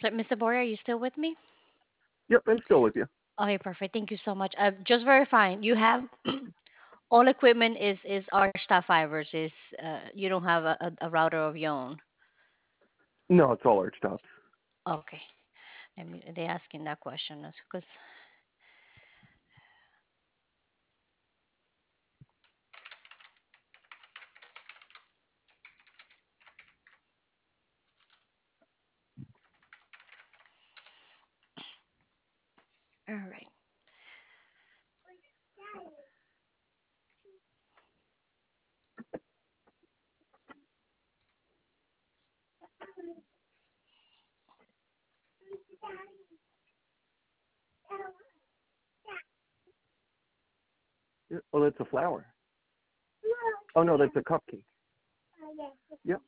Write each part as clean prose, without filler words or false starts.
So, Mr. Boyer, are you still with me? Yep, I'm still with you. Okay, perfect. Thank you so much. Just verifying, you have all equipment is our staff fibers. Is you don't have a router of your own? No, it's all arch tops. Okay. They asking that question because. All right. Oh, that's a flower. Oh no, that's a cupcake. Yep.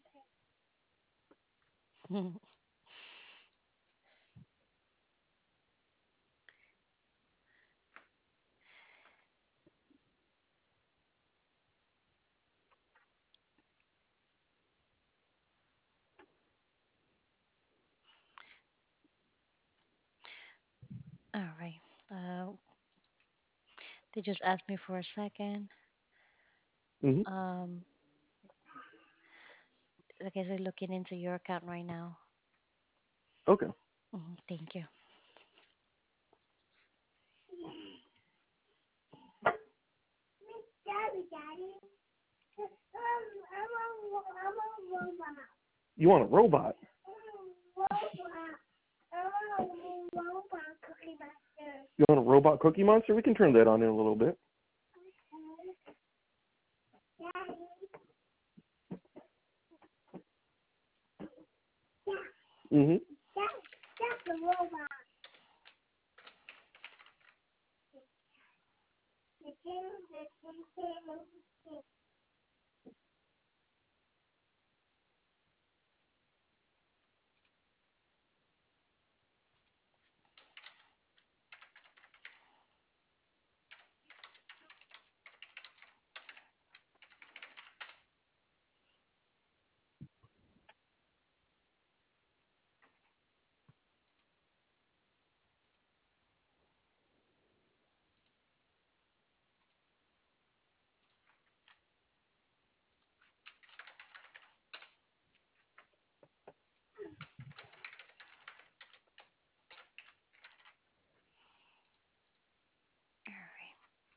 All right. Uh, they just asked me for a second. Mhm. Um, I guess they're looking into your account right now. Okay. Thank you. You want a robot? You want a robot Cookie Monster? We can turn that on in a little bit. Mhm. All right.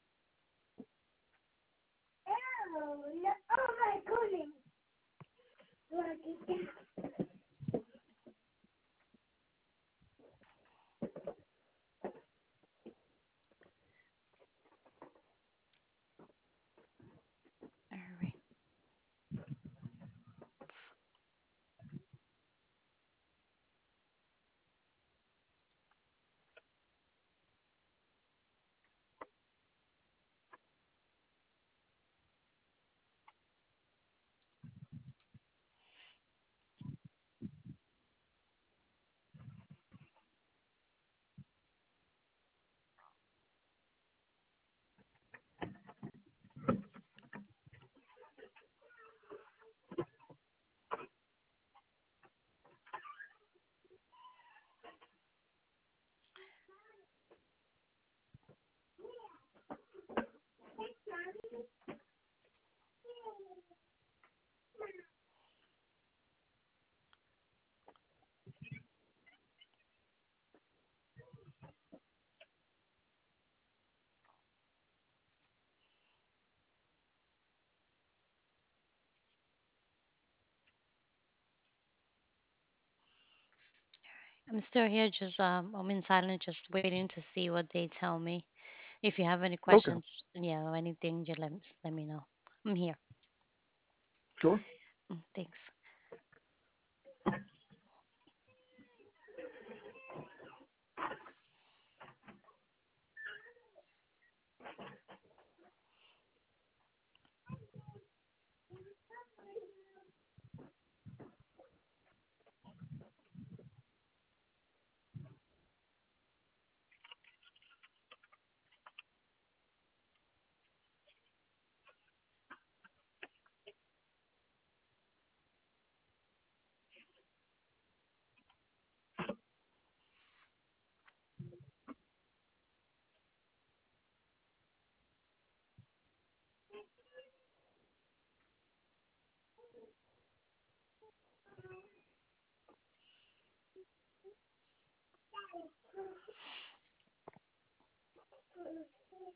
All right. I'm still here. Just I'm in silence, just waiting to see what they tell me. If you have any Okay. questions, yeah, or anything, just let me know. I'm here. Sure. Thanks.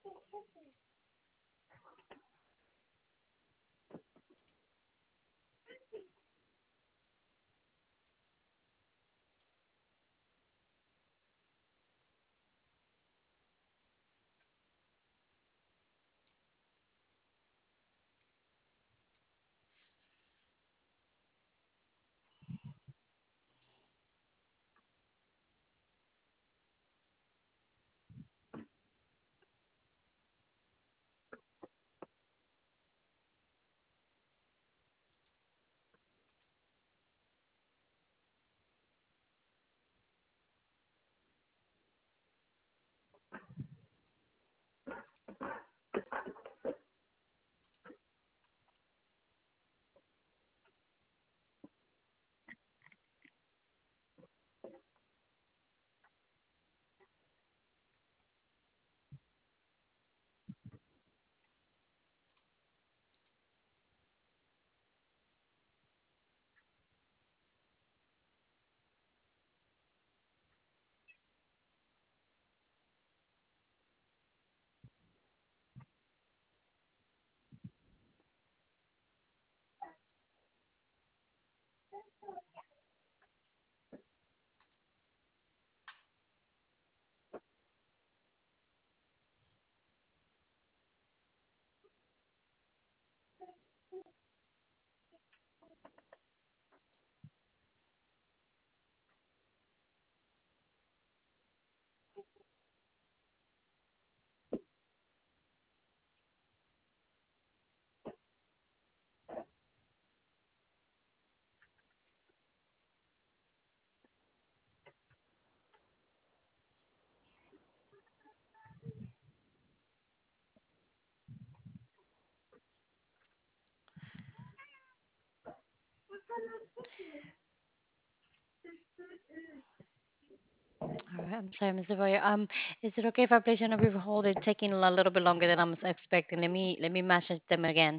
All right, I'm sorry, Mr. Boyer. Is it okay if I place you on a brief hold? It's taking a little bit longer than expecting. Let me message them again.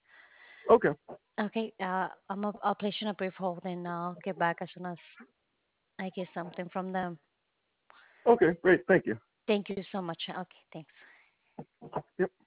Okay. Okay, I'll place you on a brief hold and I'll get back as soon as I get something from them. Okay. Great. Thank you. Thank you so much. Okay, thanks. Yep.